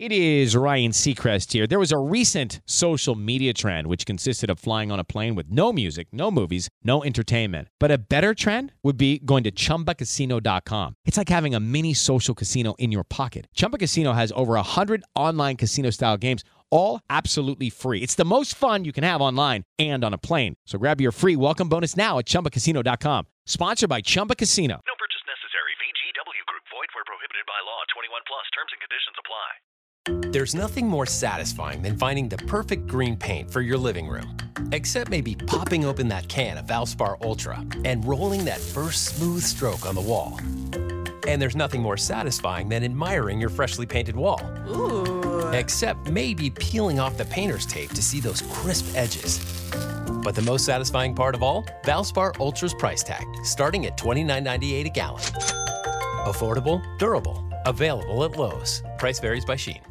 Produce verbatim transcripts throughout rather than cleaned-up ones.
It is Ryan Seacrest here. There was a recent social media trend which consisted of flying on a plane with no music, no movies, no entertainment. But a better trend would be going to Chumba Casino dot com. It's like having a mini social casino in your pocket. Chumba Casino has over one hundred online casino-style games, all absolutely free. It's the most fun you can have online and on a plane. So grab your free welcome bonus now at Chumba Casino dot com. Sponsored by Chumba Casino. No purchase necessary. V G W Group. Void where prohibited by law. twenty-one plus. Terms and conditions apply. There's nothing more satisfying than finding the perfect green paint for your living room. Except maybe popping open that can of Valspar Ultra and rolling that first smooth stroke on the wall. And there's nothing more satisfying than admiring your freshly painted wall. Ooh. Except maybe peeling off the painter's tape to see those crisp edges. But the most satisfying part of all? Valspar Ultra's price tag, starting at twenty-nine ninety-eight a gallon. Affordable, durable, available at Lowe's. Price varies by Shein.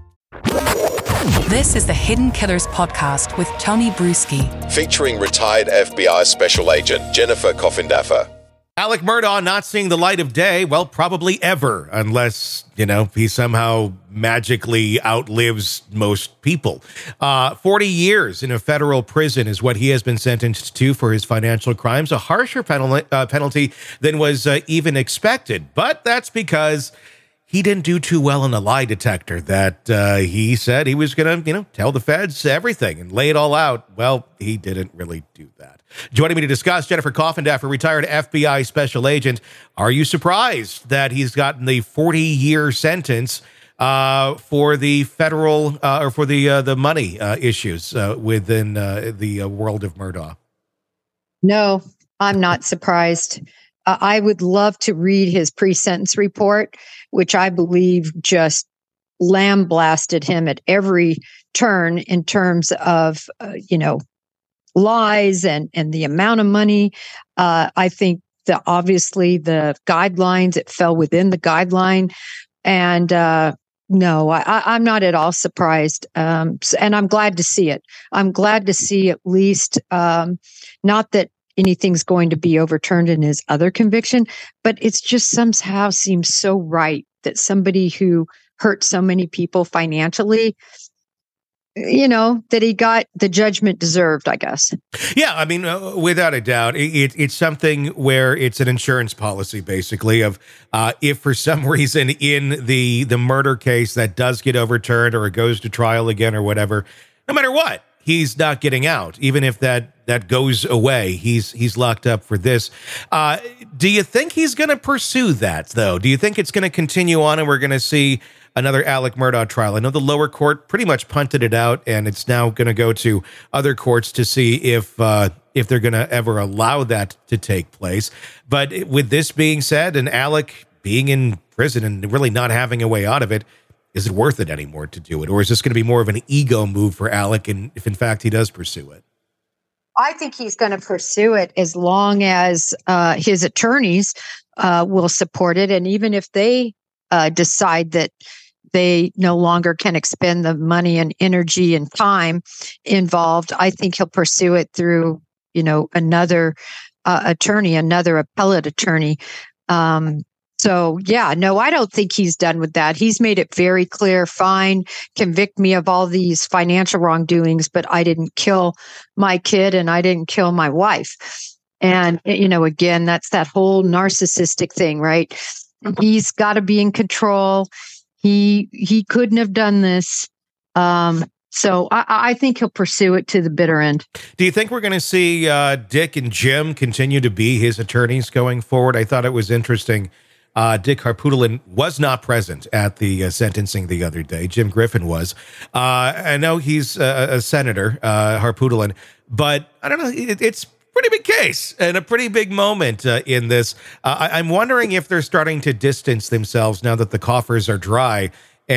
This is the Hidden Killers podcast with Tony Bruschi. Featuring retired F B I Special Agent Jennifer Coffindaffer. Alec Murdaugh not seeing the light of day, well, probably ever, unless, you know, he somehow magically outlives most people. Uh, forty years in a federal prison is what he has been sentenced to for his financial crimes, a harsher penalty, uh, penalty than was uh, even expected. But that's because he didn't do too well on the lie detector that uh, he said he was going to, you know, tell the feds everything and lay it all out. Well, he didn't really do that. Joining me to discuss, Jennifer Coffindaffer, retired F B I special agent. Are you surprised that he's gotten the forty-year sentence uh, for the federal uh, or for the uh, the money uh, issues uh, within uh, the uh, world of Murdaugh? No, I'm not surprised. Uh, I would love to read his pre-sentence report, which I believe just lambasted him at every turn in terms of, uh, you know, lies and, and the amount of money. Uh, I think that obviously the guidelines, it fell within the guideline. And uh, no, I, I'm not at all surprised. Um, and I'm glad to see it. I'm glad to see at least, um, not that anything's going to be overturned in his other conviction, but it's just somehow seems so right that somebody who hurt so many people financially, you know, that he got the judgment deserved, I guess. Yeah, I mean, uh, without a doubt, it, it, it's something where it's an insurance policy, basically, of uh, if for some reason in the the murder case that does get overturned or it goes to trial again or whatever, no matter what, he's not getting out. Even if that that goes away, he's he's locked up for this. Uh, do you think he's going to pursue that, though? Do you think it's going to continue on and we're going to see another Alec Murdaugh trial? I know the lower court pretty much punted it out, and it's now going to go to other courts to see if uh, if they're going to ever allow that to take place. But with this being said, and Alec being in prison and really not having a way out of it, is it worth it anymore to do it? Or is this going to be more of an ego move for Alec, and if in fact he does pursue it? I think he's going to pursue it as long as uh, his attorneys uh, will support it. And even if they uh, decide that they no longer can expend the money and energy and time involved, I think he'll pursue it through, you know, another uh, attorney, another appellate attorney. Um, so, yeah, no, I don't think he's done with that. He's made it very clear, fine, convict me of all these financial wrongdoings, but I didn't kill my kid and I didn't kill my wife. And, you know, again, that's that whole narcissistic thing, right? He's got to be in control. He he couldn't have done this. Um, so I, I think he'll pursue it to the bitter end. Do you think we're going to see uh, Dick and Jim continue to be his attorneys going forward? I thought it was interesting. Uh, Dick Harpootlian was not present at the uh, sentencing the other day. Jim Griffin was. Uh, I know he's a, a senator, uh, Harpootlian, but I don't know. It, it's pretty big case and a pretty big moment uh, in this. Uh, I, I'm wondering if they're starting to distance themselves now that the coffers are dry.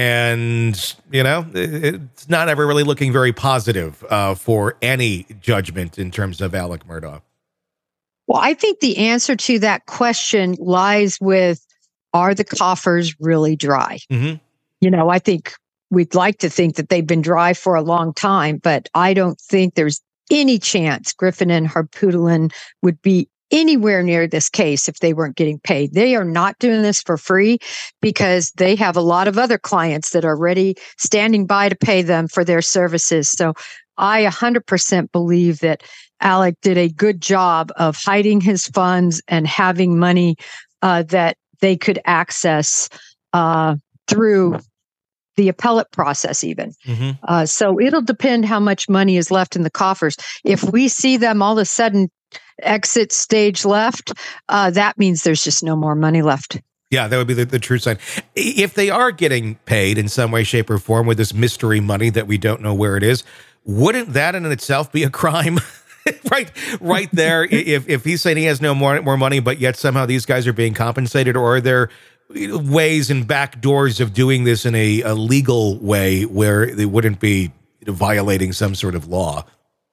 And, you know, it's not ever really looking very positive uh, for any judgment in terms of Alec Murdaugh. Well, I think the answer to that question lies with, are the coffers really dry? Mm-hmm. You know, I think we'd like to think that they've been dry for a long time, but I don't think there's any chance Griffin and Harpootlian would be anywhere near this case if they weren't getting paid. They are not doing this for free because they have a lot of other clients that are ready, standing by to pay them for their services. So I one hundred percent believe that Alec did a good job of hiding his funds and having money uh, that they could access uh, through the appellate process even. Mm-hmm. Uh, so it'll depend how much money is left in the coffers. If we see them all of a sudden exit stage left, uh, that means there's just no more money left. Yeah, that would be the, the true sign. If they are getting paid in some way, shape, or form with this mystery money that we don't know where it is, wouldn't that in itself be a crime? right right there. if if he's saying he has no more more money, but yet somehow these guys are being compensated, or are there ways and back doors of doing this in a, a legal way where they wouldn't be violating some sort of law?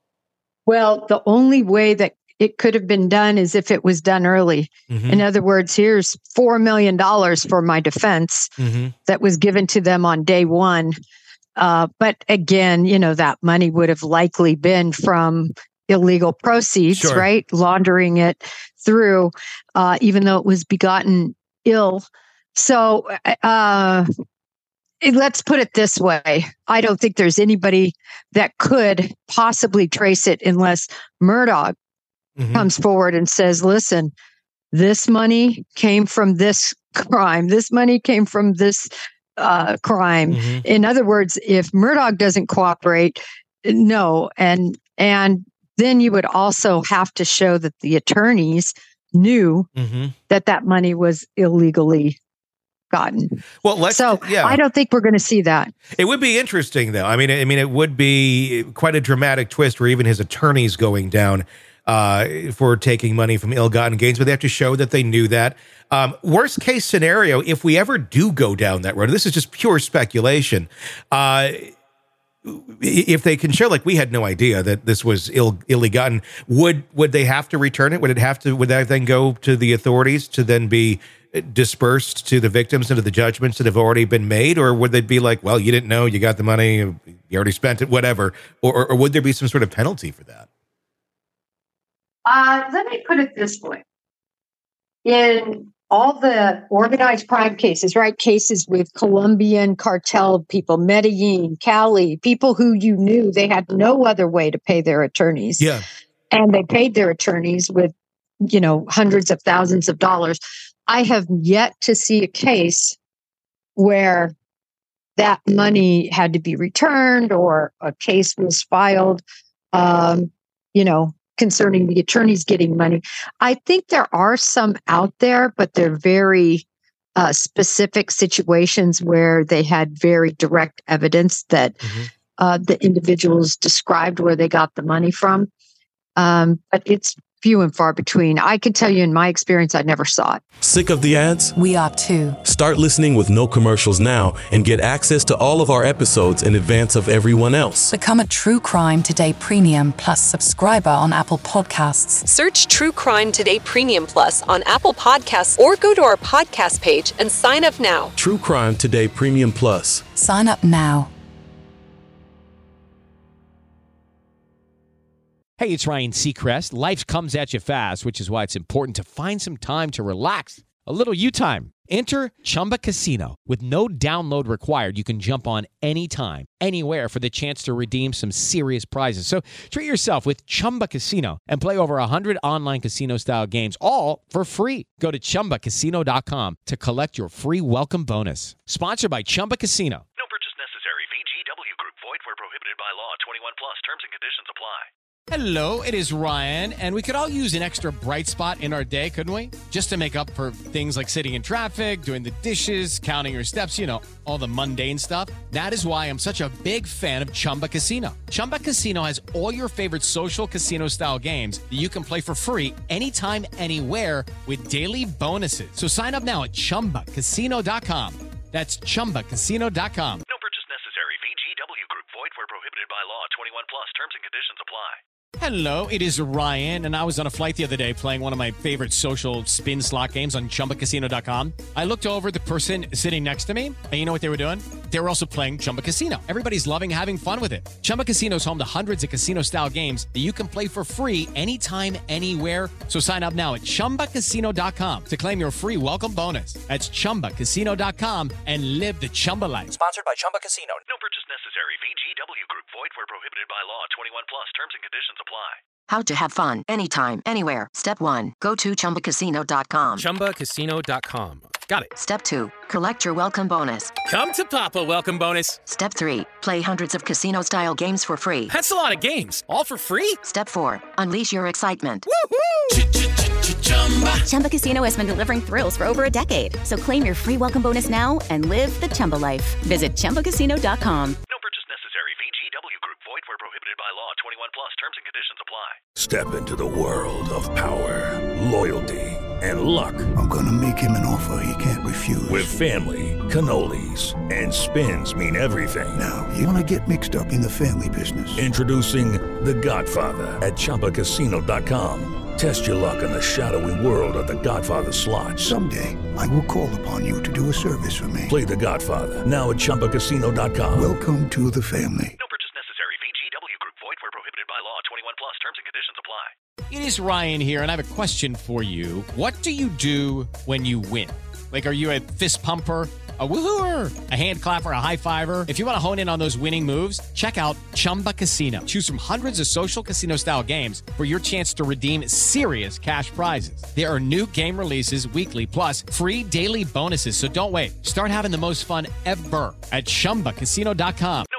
Well, the only way that it could have been done is if it was done early. Mm-hmm. In other words, here's four million dollars for my defense mm-hmm. that was given to them on day one. Uh, but again, you know, that money would have likely been from illegal proceeds, sure. right? Laundering it through, uh, even though it was begotten ill. So uh, let's put it this way. I don't think there's anybody that could possibly trace it unless Murdaugh mm-hmm. comes forward and says, listen, this money came from this crime. This money came from this uh, crime. Mm-hmm. In other words, if Murdaugh doesn't cooperate, no. And, and then you would also have to show that the attorneys knew mm-hmm. that that money was illegally gotten. Well, let's, so yeah. I don't think we're going to see that. It would be interesting, though. I mean, I mean, it would be quite a dramatic twist where even his attorneys going down uh, for taking money from ill-gotten gains, but they have to show that they knew that. Um, worst case scenario, if we ever do go down that road, and this is just pure speculation, uh, if they can show, like, we had no idea that this was ill illegally gotten, would would they have to return it? Would it have to? Would that then go to the authorities to then be dispersed to the victims and to the judgments that have already been made, or would they be like, well, you didn't know, you got the money, you already spent it, whatever, or or, or would there be some sort of penalty for that? Uh, let me put it this way: in all the organized crime cases, right? Cases with Colombian cartel people, Medellin, Cali, people who you knew they had no other way to pay their attorneys. Yeah. And they paid their attorneys with, you know, hundreds of thousands of dollars. I have yet to see a case where that money had to be returned or a case was filed, um, you know, concerning the attorneys getting money. I think there are some out there, but they're very uh, specific situations where they had very direct evidence that mm-hmm. uh, the individuals described where they got the money from. Um, but it's few and far between. I can tell you in my experience, I never saw it. Sick of the ads? We are too. Start listening with no commercials now and get access to all of our episodes in advance of everyone else. Become a True Crime Today Premium Plus subscriber on Apple Podcasts. Search True Crime Today Premium Plus on Apple Podcasts or go to our podcast page and sign up now. True Crime Today Premium Plus. Sign up now. Hey, it's Ryan Seacrest. Life comes at you fast, which is why it's important to find some time to relax. A little you time. Enter Chumba Casino. With no download required, you can jump on anytime, anywhere for the chance to redeem some serious prizes. So treat yourself with Chumba Casino and play over one hundred online casino-style games, all for free. Go to chumba casino dot com to collect your free welcome bonus. Sponsored by Chumba Casino. No purchase necessary. V G W Group. Void where prohibited by law. twenty-one plus. Terms and conditions apply. Hello, it is Ryan, and we could all use an extra bright spot in our day, couldn't we? Just to make up for things like sitting in traffic, doing the dishes, counting your steps, you know, all the mundane stuff. That is why I'm such a big fan of Chumba Casino. Chumba Casino has all your favorite social casino-style games that you can play for free anytime, anywhere with daily bonuses. So sign up now at chumba casino dot com. That's chumba casino dot com. No purchase necessary. V G W Group. Void where prohibited by law. twenty-one plus. Terms and conditions apply. Hello, it is Ryan, and I was on a flight the other day playing one of my favorite social spin slot games on Chumba Casino dot com. I looked over at the person sitting next to me, and you know what they were doing? They were also playing Chumba Casino. Everybody's loving having fun with it. Chumba Casino is home to hundreds of casino-style games that you can play for free anytime, anywhere. So sign up now at Chumba Casino dot com to claim your free welcome bonus. That's Chumba Casino dot com and live the Chumba life. Sponsored by Chumba Casino. No purchase necessary. V G W Group. Void where prohibited by law. twenty-one plus. Terms and conditions apply. How to have fun anytime, anywhere. Step one. Go to Chumba Casino dot com. Chumba Casino dot com. Got it. Step two. Collect your welcome bonus. Come to Papa welcome bonus. Step three. Play hundreds of casino-style games for free. That's a lot of games. All for free? Step four. Unleash your excitement. Chumba. Chumba Casino has been delivering thrills for over a decade. So claim your free welcome bonus now and live the Chumba life. Visit Chumba Casino dot com. No purchase necessary. V G W Group. Void where prohibited by law. twenty-one plus. Terms and conditions apply. Step into the world of power, loyalty, and luck. I'm gonna make him an offer he can't refuse. With family, cannolis, and spins mean everything. Now, you wanna get mixed up in the family business. Introducing The Godfather at Chumba Casino dot com. Test your luck in the shadowy world of The Godfather slot. Someday, I will call upon you to do a service for me. Play The Godfather now at Chumba Casino dot com. Welcome to the family. No purchase necessary. V G W Group. Void where prohibited by law. twenty-one plus. Terms and conditions apply. It is Ryan here, and I have a question for you. What do you do when you win? Like, are you a fist pumper, a woohooer, a hand clapper, a high fiver? If you want to hone in on those winning moves, check out Chumba Casino. Choose from hundreds of social casino-style games for your chance to redeem serious cash prizes. There are new game releases weekly, plus free daily bonuses. So don't wait. Start having the most fun ever at Chumba Casino dot com.